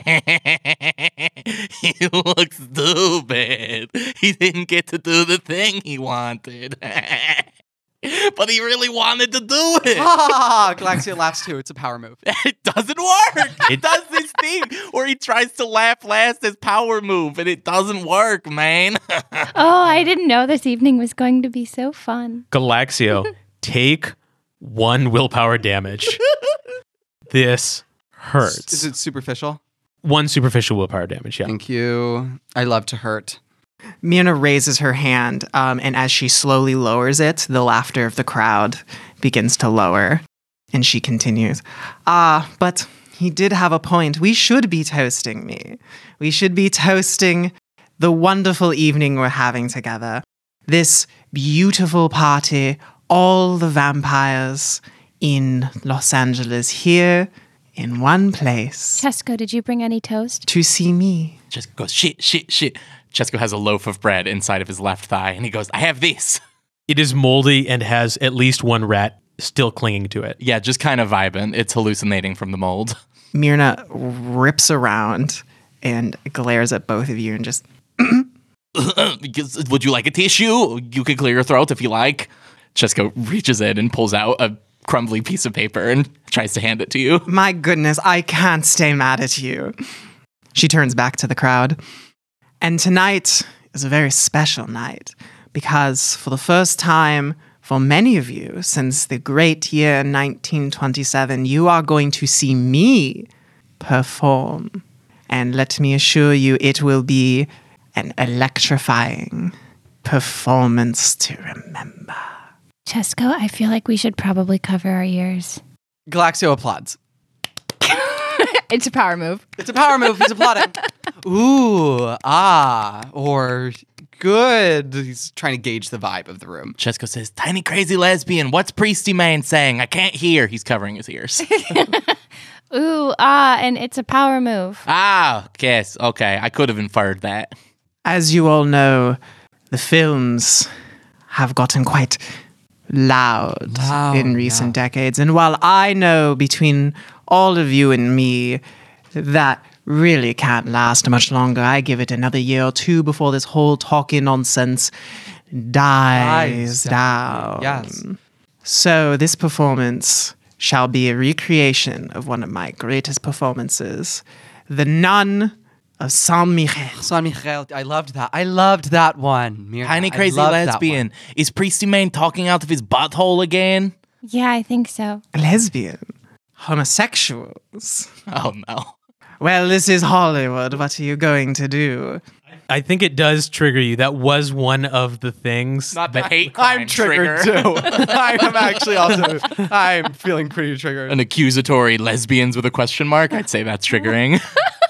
He looks stupid. He didn't get to do the thing he wanted. But he really wanted to do it. Ah, Galaxia laughs too. It's a power move. It doesn't work. It does this thing where he tries to laugh last as power move, and it doesn't work, man. Oh, I didn't know this evening was going to be so fun. Galaxio, take one willpower damage. This hurts. Is it superficial? One superficial willpower damage, yeah. Thank you. I love to hurt. Myrna raises her hand, um, and as she slowly lowers it, the laughter of the crowd begins to lower. And she continues, Ah, but he did have a point. We should be toasting me. We should be toasting the wonderful evening we're having together. This beautiful party, all the vampires in Los Angeles here in one place Chesko, did you bring any toast? to see me. Chesko goes, shit, shit, shit. Chesko has a loaf of bread inside of his left thigh, and he goes, I have this. It is moldy and has at least one rat still clinging to it. Yeah, just kind of vibing. It's hallucinating from the mold. Myrna rips around and glares at both of you and just, Would you like a tissue? You can clear your throat if you like. Cheska reaches in and pulls out a crumbly piece of paper and tries to hand it to you. my goodness, I can't stay mad at you. She turns back to the crowd. And tonight is a very special night because for the first time for many of you since the great year nineteen twenty-seven, you are going to see me perform. And let me assure you, it will be an electrifying performance to remember. Chesko, I feel like we should probably cover our ears. Galaxio applauds. It's a power move. It's a power move. He's applauding. Ooh, ah, or good. He's trying to gauge the vibe of the room. Cheska says, tiny crazy lesbian, what's Priesty Man saying? I can't hear. He's covering his ears. Ooh, ah, and it's a power move. ah, yes, okay. I could have inferred that. As you all know, the films have gotten quite loud, Loud, in recent decades. And while I know between all of you and me that really can't last much longer, I give it another year or two before this whole talking nonsense dies Dies down. down. Yes. So this performance shall be a recreation of one of my greatest performances, The Nun of Saint Michel. San Michael, I loved that. I loved that one. Myrna, Tiny I crazy loved that lesbian. one. Is Priesty Man talking out of his butthole again? Yeah, I think so. Lesbian. Homosexuals. Oh, no. Well, this is Hollywood. What are you going to do? I think it does trigger you. That was one of the things. Not the that- hate crime I'm triggered trigger. too. I am actually also. I'm feeling pretty triggered. An accusatory lesbians with a question mark? I'd say that's triggering.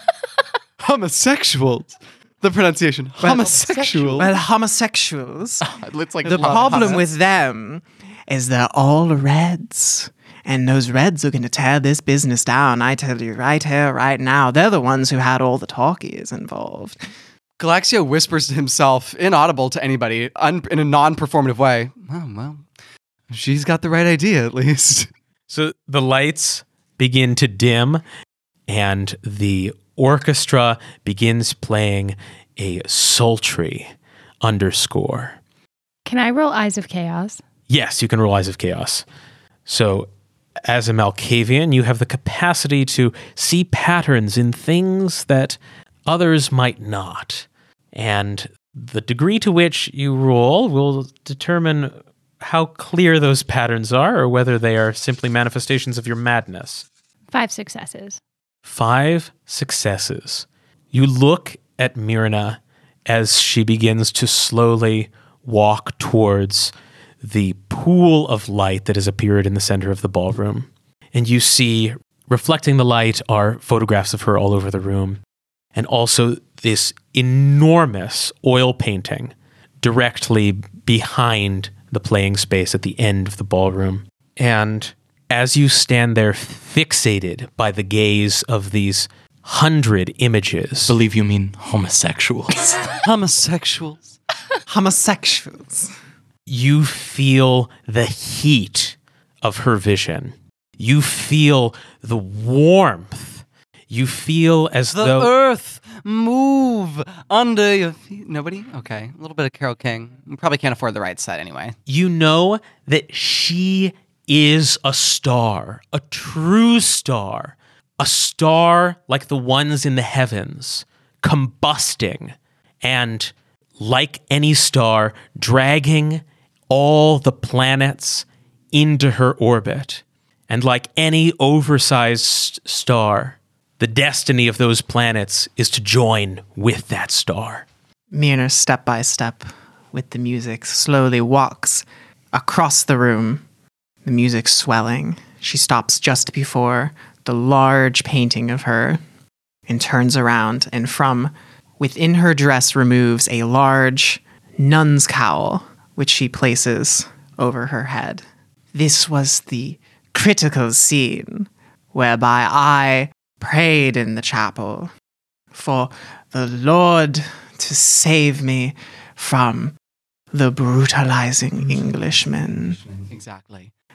Homosexuals. The pronunciation. Homosexual. Well, homosexuals. It's like The problem with them is they're all reds. And those reds are going to tear this business down. I tell you right here, right now. They're the ones who had all the talkies involved. Galaxio whispers to himself, inaudible to anybody, un- in a non-performative way. Oh, well, she's got the right idea, at least. So the lights begin to dim, and the orchestra begins playing a sultry underscore. Can I roll Eyes of Chaos? Yes, you can roll Eyes of Chaos. So, as a Malkavian, you have the capacity to see patterns in things that others might not. And the degree to which you roll will determine how clear those patterns are or whether they are simply manifestations of your madness. Five successes. Five successes. You look at Myrna as she begins to slowly walk towards the pool of light that has appeared in the center of the ballroom. And you see, reflecting the light, are photographs of her all over the room. And also this enormous oil painting directly behind the playing space at the end of the ballroom. And as you stand there fixated by the gaze of these hundred images, believe you mean homosexuals. Homosexuals. Homosexuals. you feel the heat of her vision. You feel the warmth. You feel as The though earth move under your feet. Nobody? Okay. A little bit of Carole King. We probably can't afford the right set anyway. you know that she is a star, a true star, a star like the ones in the heavens, combusting, and like any star, dragging all the planets into her orbit. And like any oversized star, the destiny of those planets is to join with that star. Myrna, step by step, with the music, slowly walks across the room, the music swelling. She stops just before the large painting of her and turns around, and from within her dress removes a large nun's cowl, which she places over her head. This was the critical scene whereby I prayed in the chapel for the Lord to save me from the brutalizing Englishmen. Exactly.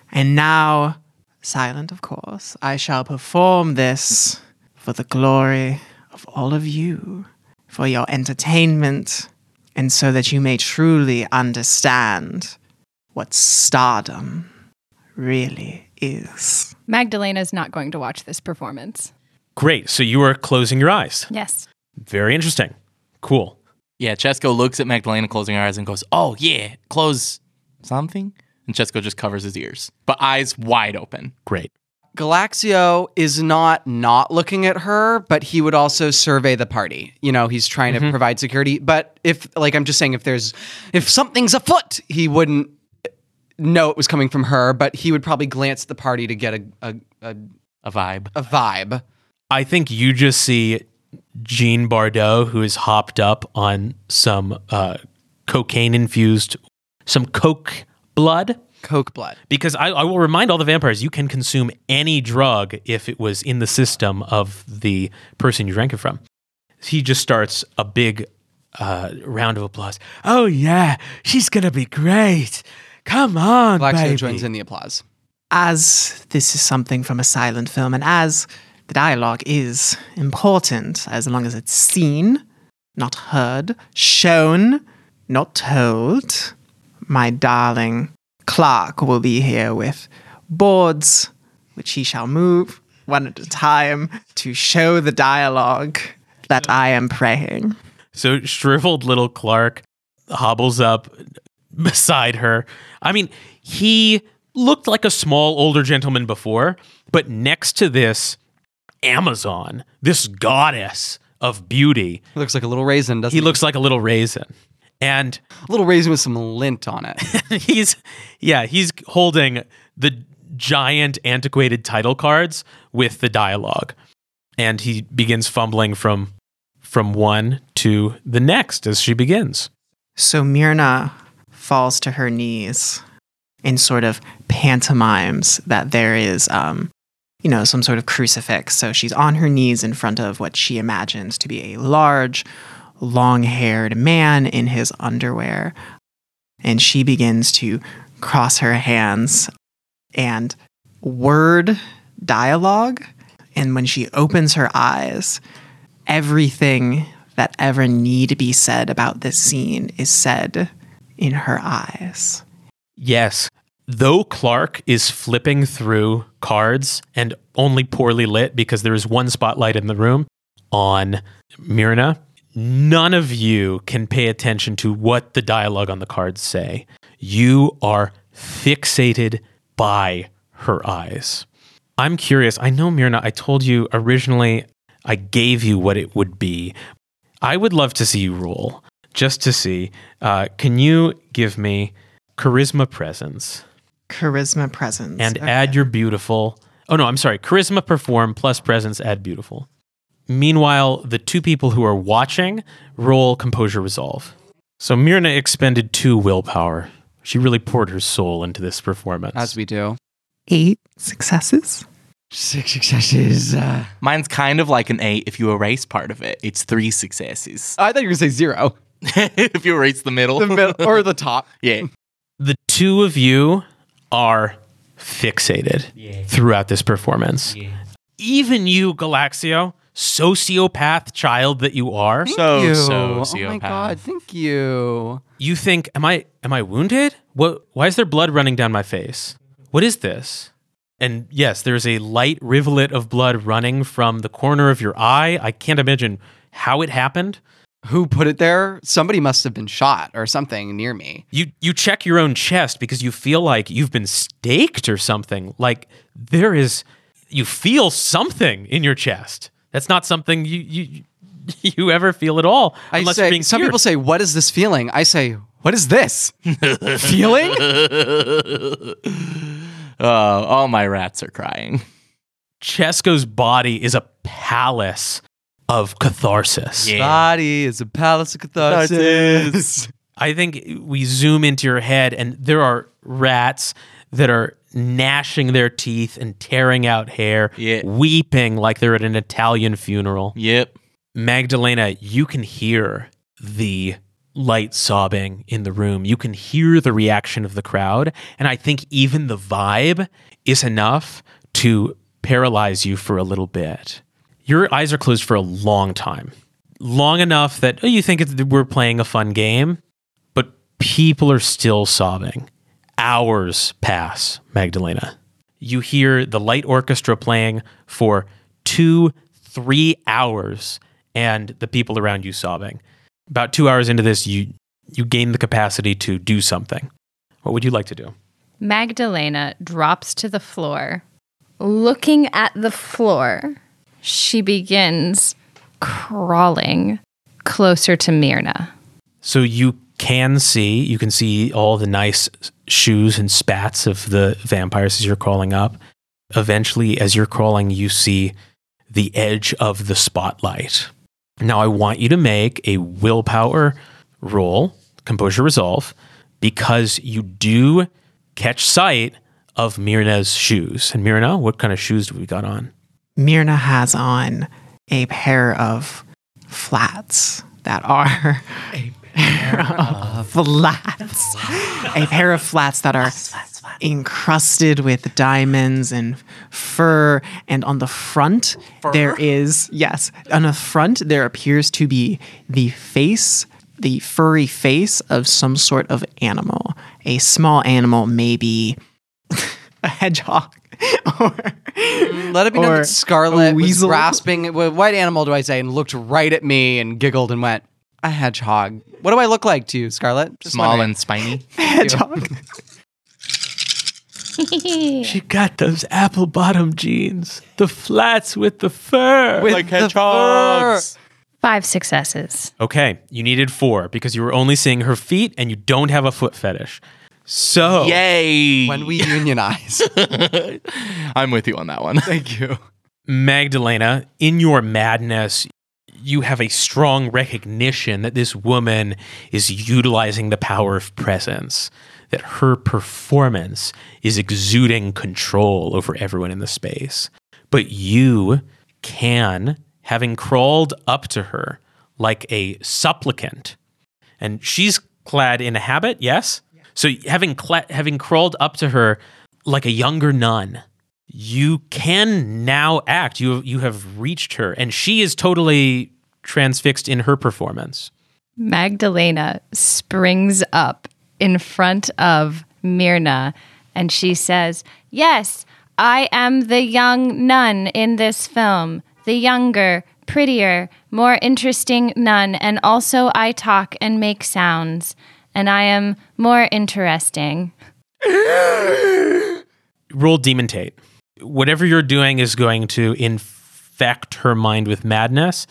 And now, silent of course, I shall perform this for the glory of all of you, for your entertainment, and so that you may truly understand what stardom really is. Magdalena's not going to watch this performance. Great. So you are closing your eyes. Yes. Very interesting. Cool. Yeah, Chesko looks at Magdalena closing her eyes and goes, oh, yeah, close something? And Chesko just covers his ears, but eyes wide open. Great. Galaxio is not not looking at her, but he would also survey the party. You know, he's trying to provide security. But if, like, I'm just saying, if there's, if something's afoot, he wouldn't know it was coming from her, but he would probably glance at the party to get a a, a, A vibe. a vibe. I think you just see Jean Bardot, who is hopped up on some uh, cocaine-infused, some coke blood. Coke blood. Because I, I will remind all the vampires, you can consume any drug if it was in the system of the person you drank it from. He just starts a big uh, round of applause. Oh, yeah, she's going to be great. Come on, Galaxio baby. joins in the applause. As this is something from a silent film, and as the dialogue is important, as long as it's seen, not heard, shown, not told, my darling Clark will be here with boards, which he shall move one at a time to show the dialogue that I am praying. So shriveled little Clark hobbles up beside her. I mean, he looked like a small older gentleman before, but next to this Amazon, this goddess of beauty, He looks like a little raisin, doesn't he he? looks like a little raisin. And a little raisin with some lint on it. he's, yeah, he's holding the giant antiquated title cards with the dialogue. And he begins fumbling from from one to the next as she begins. So Myrna falls to her knees and sort of pantomimes that there is, um, you know, some sort of crucifix. So she's on her knees in front of what she imagines to be a large, long-haired man in his underwear. And she begins to cross her hands and word dialogue. And when she opens her eyes, everything that ever need to be said about this scene is said in her eyes. Yes. Though Clark is flipping through cards and only poorly lit because there is one spotlight in the room on Myrna, none of you can pay attention to what the dialogue on the cards say. You are fixated by her eyes. I'm curious. I know, Myrna, I told you originally I gave you what it would be. I would love to see you roll, just to see. Uh, can you give me charisma presence? Charisma presence. And Okay. add your beautiful. Oh, no, I'm sorry. Charisma perform plus presence, add beautiful. Meanwhile, the two people who are watching roll composure resolve. So Myrna expended two willpower. She really poured her soul into this performance. As we do. Eight successes. Six successes. Uh, Mine's kind of like an eight if you erase part of it. It's three successes. I thought you were going to say zero. If you erase the middle. The middle or the top. Yeah. The two of you are fixated throughout this performance. Even you, Galaxio, sociopath child that you are, So you. sociopath. Oh my god, thank you. you think, am I am I wounded? What why is there blood running down my face? What is this? And yes, there's a light rivulet of blood running from the corner of your eye. I can't imagine how it happened. Who put it there? Somebody must have been shot or something near me. You you check your own chest because you feel like you've been staked or something. Like there is you feel something in your chest. That's not something you you you ever feel at all. I unless you're say being some seared. people say, "What is this feeling?" I say, "What is this feeling?" Oh, all my rats are crying. Chesko's body is a palace of catharsis. Yeah. Body is a palace of catharsis. I think we zoom into your head and there are rats that are gnashing their teeth and tearing out hair, Yeah. weeping like they're at an Italian funeral. Yep. Magdalena, you can hear the light sobbing in the room. You can hear the reaction of the crowd. And I think even the vibe is enough to paralyze you for a little bit. Your eyes are closed for a long time. Long enough that oh, you think it's, we're playing a fun game, but people are still sobbing. Hours pass, Magdalena. You hear the light orchestra playing for two, three hours, and the people around you sobbing. About two hours into this, you you gain the capacity to do something. What would you like to do? Magdalena drops to the floor. Looking at the floor, she begins crawling closer to Myrna. So you can see, you can see all the nice shoes and spats of the vampires as you're crawling up. Eventually, as you're crawling, you see the edge of the spotlight. Now, I want you to make a willpower roll, composure resolve, because you do catch sight of Myrna's shoes. And Myrna, what kind of shoes do we got on? Myrna has on a pair of flats that are a pair of flats. A pair of flats that are encrusted with diamonds and fur. And on the front, there is, yes, on the front, there appears to be the face, the furry face of some sort of animal. A small animal, maybe a hedgehog. or, Let it be known or that Scarlet a was weasel. grasping, what what animal do I say, and looked right at me and giggled and went, a hedgehog. What do I look like to you, Scarlet? Just Small wondering. and spiny. hedgehog. She got those apple bottom jeans, the flats with the fur. With Like the hedgehogs. Five successes. Okay, you needed four because you were only seeing her feet and you don't have a foot fetish. So, Yay. When we unionize. I'm with you on that one. Thank you. Magdalena, in your madness, you have a strong recognition that this woman is utilizing the power of presence, that her performance is exuding control over everyone in the space. But you can, having crawled up to her like a supplicant, and she's clad in a habit, yes? So having cla- having crawled up to her like a younger nun, you can now act. You you have reached her, and she is totally transfixed in her performance. Magdalena springs up in front of Myrna and she says, "Yes, I am the young nun in this film, the younger, prettier, more interesting nun, and also I talk and make sounds, and I am more interesting." Roll demontate. Whatever you're doing is going to infect her mind with madness.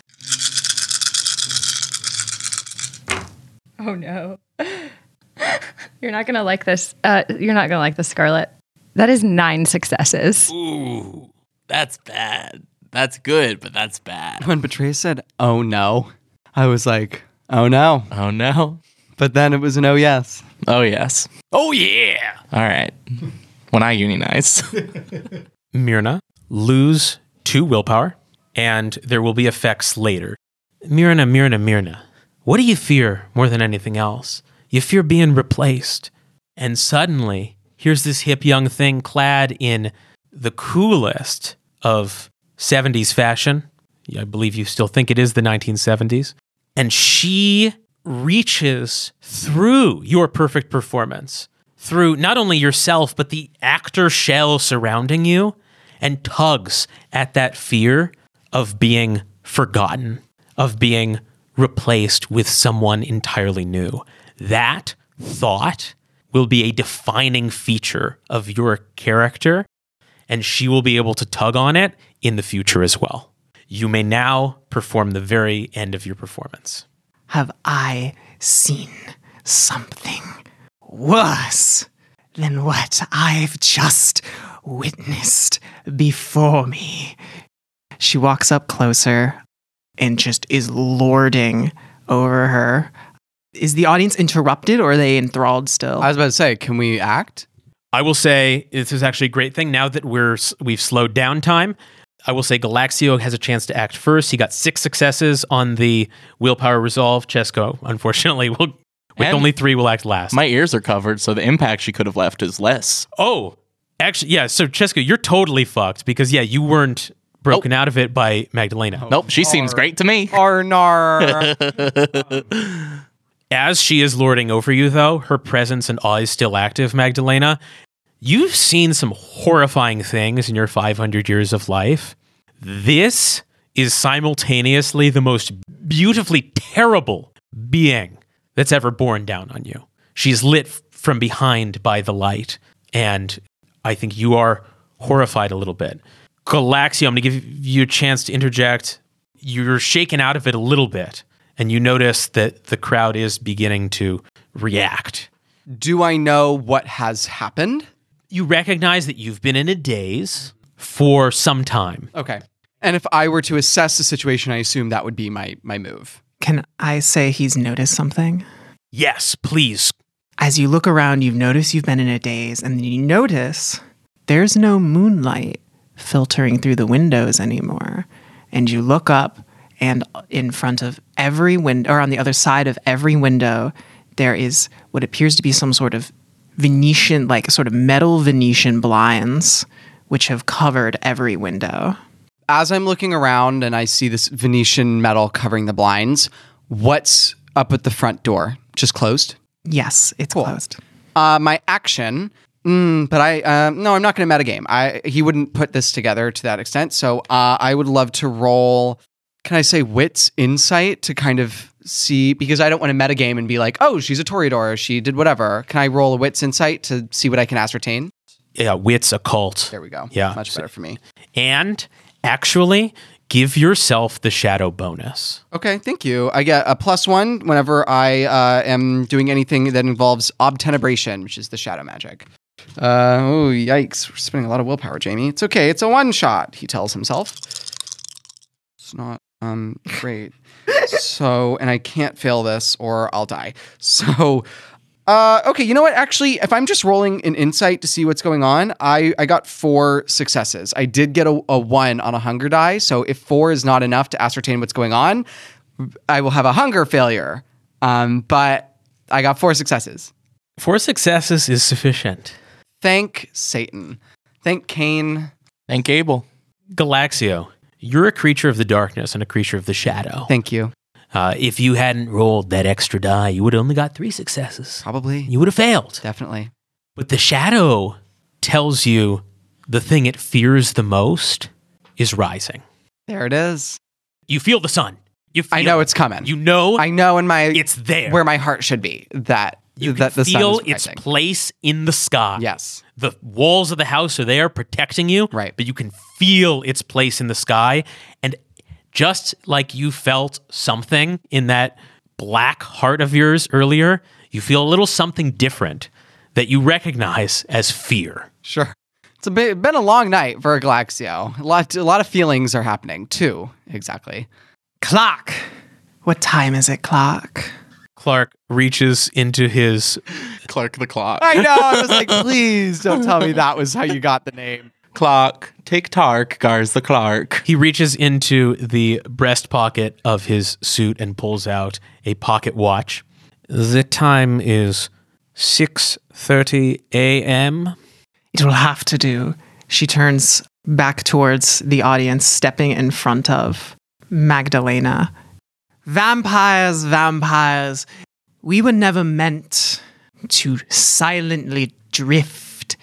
Oh no. You're not gonna like this. Uh, you're not gonna like this, Scarlet. That is nine successes. Ooh, that's bad. That's good, but that's bad. When Betrays said, oh no, I was like, oh no. Oh no. But then it was an oh yes. Oh yes. Oh, yeah. All right. When I unionize. Myrna, lose two willpower, and there will be effects later. Myrna, Myrna, Myrna, what do you fear more than anything else? You fear being replaced. And suddenly, here's this hip young thing clad in the coolest of seventies fashion. I believe you still think it is the nineteen seventies. And she reaches through your perfect performance, through not only yourself, but the actor shell surrounding you, and tugs at that fear of being forgotten, of being replaced with someone entirely new. That thought will be a defining feature of your character, and she will be able to tug on it in the future as well. You may now perform the very end of your performance. Have I seen something worse than what I've just witnessed before me? She walks up closer and just is lording over her. Is the audience interrupted or are they enthralled still? I was about to say, can we act? I will say this is actually a great thing. Now that we're we've slowed down time, I will say Galaxio has a chance to act first. He got six successes on the willpower resolve. Chesko, unfortunately, will with And only three will act last. My ears are covered, so the impact she could have left is less. oh, actually, yeah. So Chesko, you're totally fucked because yeah, you weren't broken out of it by Magdalena. Nope, she seems great to me. Arnar. As she is lording over you, though, her presence and awe is still active, Magdalena. You've seen some horrifying things in your five hundred years of life. This is simultaneously the most beautifully terrible being that's ever borne down on you. She's lit f- from behind by the light, and I think you are horrified a little bit. Galaxio, I'm going to give you a chance to interject. You're shaken out of it a little bit, and you notice that the crowd is beginning to react. Do I know what has happened? You recognize that you've been in a daze for some time. Okay. And if I were to assess the situation, I assume that would be my my move. Can I say he's noticed something? Yes, please. As you look around, you've noticed you've been in a daze, and then you notice there's no moonlight filtering through the windows anymore. And you look up, and in front of every window, or on the other side of every window, there is what appears to be some sort of Venetian, like sort of metal Venetian blinds, which have covered every window. As I'm looking around and I see this Venetian metal covering the blinds, what's up at the front door? Just closed? Yes, it's closed. Uh, my action, mm, but I, uh, no, I'm not going to metagame. I, he wouldn't put this together to that extent. So uh, I would love to roll, can I say wits insight to kind of see, because I don't want to metagame and be like, oh, she's a Toreador, she did whatever. Can I roll a wits insight to see what I can ascertain? Yeah, wits occult. There we go. Yeah. Much better for me. And actually, give yourself the shadow bonus. Okay, thank you. I get a plus one whenever I uh, am doing anything that involves obtenebration, which is the shadow magic. Uh, oh, yikes. We're spending a lot of willpower, Jamie. It's okay. It's a one shot, he tells himself. It's not um great. So, and I can't fail this or I'll die. So, uh, okay, you know what? Actually, if I'm just rolling an insight to see what's going on, I, I got four successes. I did get a, a one on a hunger die. So if four is not enough to ascertain what's going on, I will have a hunger failure. Um, but I got four successes. Four successes is sufficient. Thank Satan. Thank Cain. Thank Abel. Galaxio, you're a creature of the darkness and a creature of the shadow. Thank you. Uh, if you hadn't rolled that extra die, you would have only got three successes. Probably. You would have failed. Definitely. But the shadow tells you the thing it fears the most is rising. There it is. You feel the sun. You feel I know it. it's coming. You know I know in my it's there. where my heart should be that you that can the sun feel is its rising. place in the sky. Yes. The walls of the house are there protecting you, Right. but you can feel its place in the sky. And just like you felt something in that black heart of yours earlier, you feel a little something different that you recognize as fear. Sure. It's a bit, been a long night for Galaxio. A lot, a lot of feelings are happening too. Exactly. Clark! What time is it, Clark? Clark reaches into his Clark the Clock. I know. I was like, please don't tell me that was how you got the name. Clock. Take Tark, Gars the Clark. he reaches into the breast pocket of his suit and pulls out a pocket watch. The time is six thirty a.m. It will have to do. She turns back towards the audience, stepping in front of Magdalena. Vampires, vampires, we were never meant to silently drift.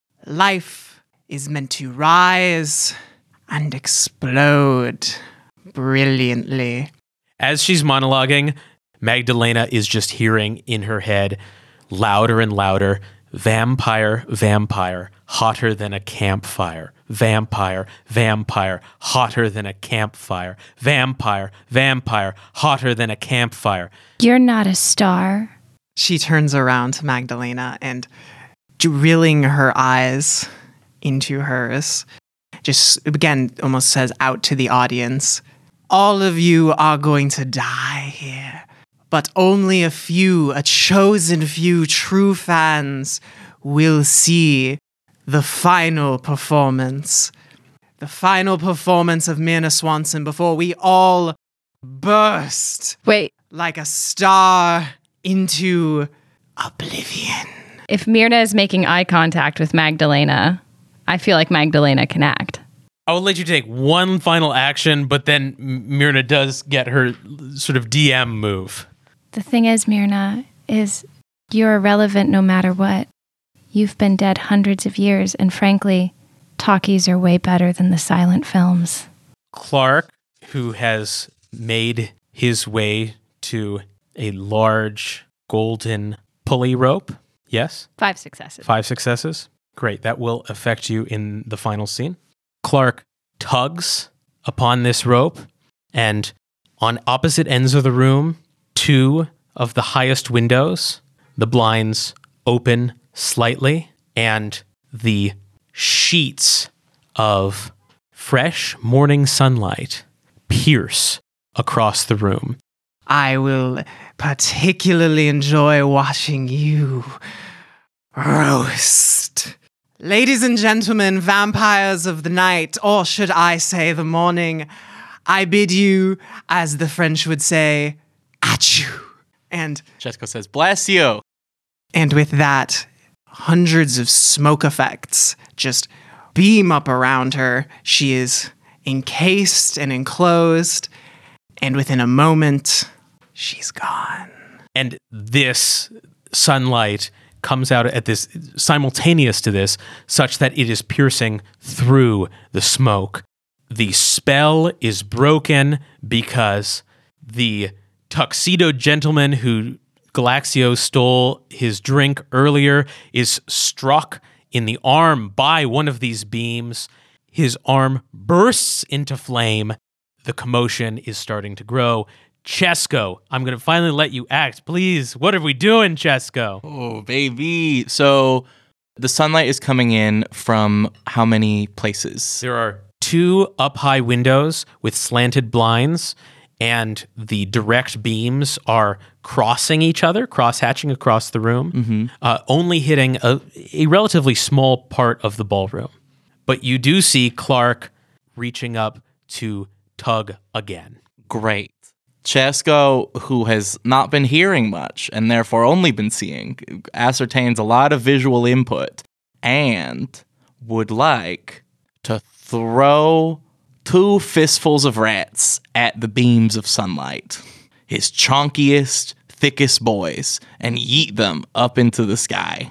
Life is meant to rise and explode brilliantly. As she's monologuing, Magdalena is just hearing in her head louder and louder, vampire, vampire, hotter than a campfire. Vampire, vampire, hotter than a campfire. Vampire, vampire, hotter than a campfire. You're not a star. She turns around to Magdalena and, drilling her eyes into hers, just again almost says out to the audience, all of you are going to die here, but only a few, a chosen few true fans will see the final performance. the final performance of Myrna Swanson before we all burst Wait, like a star into oblivion. if Myrna is making eye contact with Magdalena, I feel like Magdalena can act. I will let you take one final action, but then Myrna does get her sort of D M move. The thing is, Myrna, is you're irrelevant no matter what. You've been dead hundreds of years, and frankly, talkies are way better than the silent films. Clark, who has made his way to a large golden pulley rope. Yes? Five successes. Five successes. Great. That will affect you in the final scene. Clark tugs upon this rope, and on opposite ends of the room, two of the highest windows, the blinds open slightly, and the sheets of fresh morning sunlight pierce across the room. I will particularly enjoy watching you roast. Ladies and gentlemen, vampires of the night, or should I say the morning, I bid you, as the French would say, achoo. And Jessica says, bless you. and with that, hundreds of smoke effects just beam up around her. She is encased and enclosed, and within a moment, she's gone. And this sunlight comes out at this simultaneous to this, such that it is piercing through the smoke. The spell is broken because the tuxedo gentleman who Galaxio stole his drink earlier is struck in the arm by one of these beams. His arm bursts into flame. The commotion is starting to grow. Chesko, I'm going to finally let you act. Please, what are we doing, Chesko? Oh, baby. So the sunlight is coming in from how many places? There are two up high windows with slanted blinds, and the direct beams are crossing each other, cross-hatching across the room, Mm-hmm. uh, only hitting a, a relatively small part of the ballroom. But you do see Clark reaching up to tug again. Great. Chesko, who has not been hearing much and therefore only been seeing, ascertains a lot of visual input and would like to throw two fistfuls of rats at the beams of sunlight, his chunkiest, thickest boys, and yeet them up into the sky.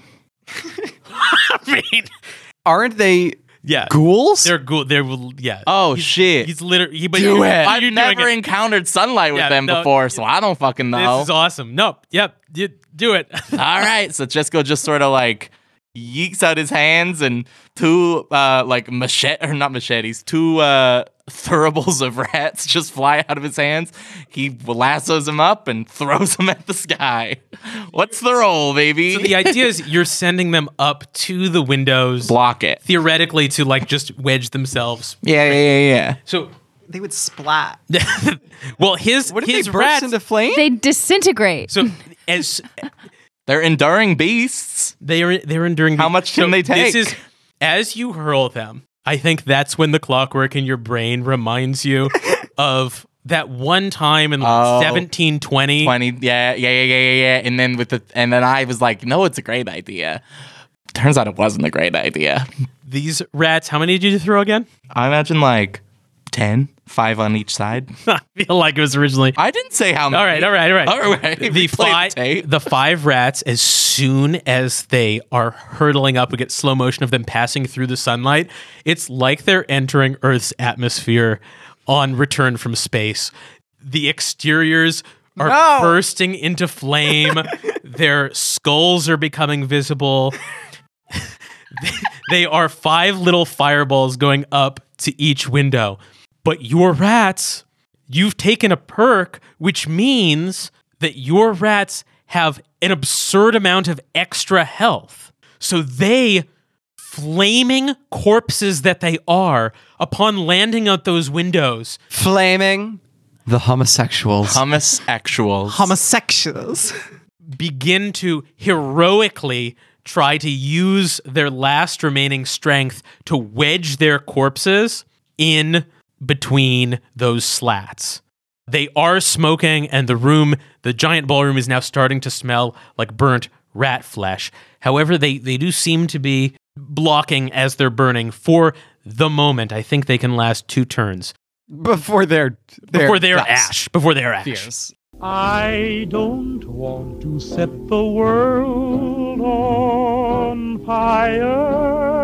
I mean, Aren't they yeah. ghouls? They're good. They're, yeah. Oh, He's- shit. He's literally, he, but Do you're- it. you're I've doing never it. encountered sunlight with Yeah, them no, before, so I don't fucking know. This is awesome. Nope. Yep. You, do it. All right, so Chesko just sort of like yeeks out his hands, and two uh like machete or not machetes, two uh thuribles of rats just fly out of his hands. He lassos them up and throws them at the sky. What's the roll, baby? So the idea is you're sending them up to the windows, Block it. theoretically, to like just wedge themselves. Yeah, yeah, yeah, yeah. So, They would splat. well, his What if his they burst rats. into flame? They disintegrate. so as They're enduring beasts. they are they're enduring. How much can so they take? This is as you hurl them. I think that's when the clockwork in your brain reminds you of that one time in like Oh. seventeen twenty. twenty, yeah, yeah, yeah, yeah, yeah, yeah. And then with the and then I was like, no, it's a great idea. Turns out it wasn't a great idea. These rats. How many did you throw again? I imagine like ten, five on each side. I feel like it was originally. I didn't say how many. All right, all right, all right. All right. The Replay five, tape. the five rats, as soon as they are hurtling up, we get slow motion of them passing through the sunlight. It's like they're entering Earth's atmosphere on return from space. The exteriors are No. bursting into flame. Their skulls are becoming visible. They are five little fireballs going up to each window. But your rats, you've taken a perk, which means that your rats have an absurd amount of extra health. So they, flaming corpses that they are, upon landing out those windows, Flaming the homosexuals. Homosexuals. Homosexuals. begin to heroically try to use their last remaining strength to wedge their corpses in between those slats. They are smoking, and the room, the giant ballroom, is now starting to smell like burnt rat flesh. However, they, they do seem to be blocking as they're burning for the moment. I think they can last two turns. Before they're, they're Before they're dust. ash. Before they're ash. Fierce. I don't want to set the world on fire.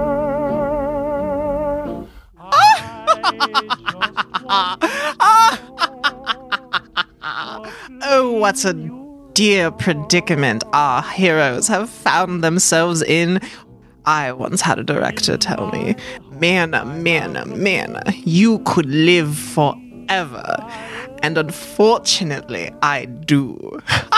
Oh, what a dear predicament our heroes have found themselves in. I once had a director tell me, Manna, Manna, Manna, you could live forever. And unfortunately, I do.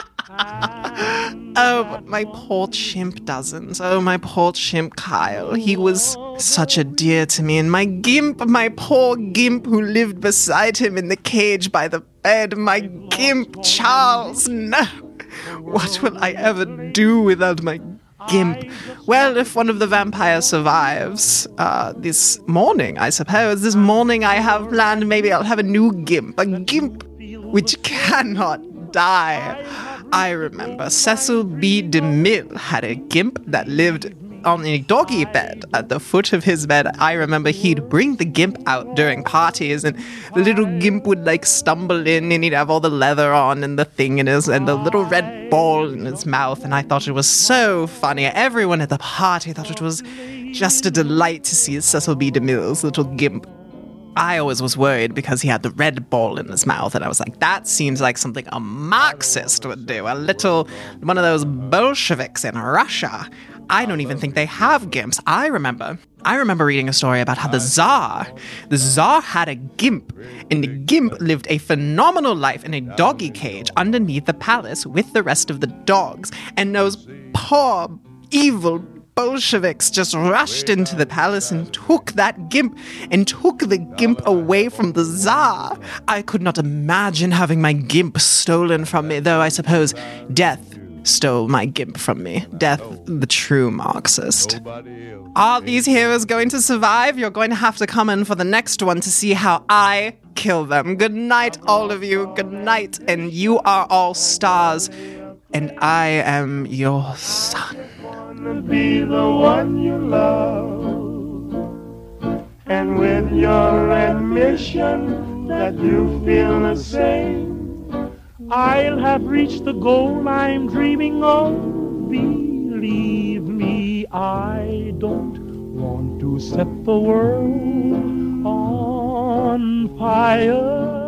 Oh, but my poor chimp doesn't. Oh, my poor chimp Kyle. He was such a dear to me. And my gimp, my poor gimp who lived beside him in the cage by the bed. My gimp Charles. No. What will I ever do without my gimp? Well, if one of the vampires survives, uh, this morning, I suppose, this morning I have planned maybe I'll have a new gimp. A gimp which cannot die. I remember Cecil B. DeMille had a gimp that lived on a doggy bed at the foot of his bed. I remember he'd bring the gimp out during parties, and the little gimp would like stumble in, and he'd have all the leather on and the thing in his, and the little red ball in his mouth. And I thought it was so funny. Everyone at the party thought it was just a delight to see Cecil B. DeMille's little gimp. I always was worried because he had the red ball in his mouth, and I was like, that seems like something a Marxist would do. A little, one of those Bolsheviks in Russia. I don't even think they have gimps. I remember, I remember reading a story about how the Tsar, the Tsar had a gimp, and the gimp lived a phenomenal life in a doggy cage underneath the palace with the rest of the dogs, and those poor, evil Bolsheviks just rushed into the palace and took that gimp and took the gimp away from the Tsar. I could not imagine having my gimp stolen from me, though I suppose death stole my gimp from me. Death, the true Marxist. Are these heroes going to survive? You're going to have to come in for the next one to see how I kill them. Good night, all of you. Good night. And you are all stars, and I am your son. Be the one you love, and with your admission that you feel the same, I'll have reached the goal I'm dreaming of. Believe me, I don't want to set the world on fire.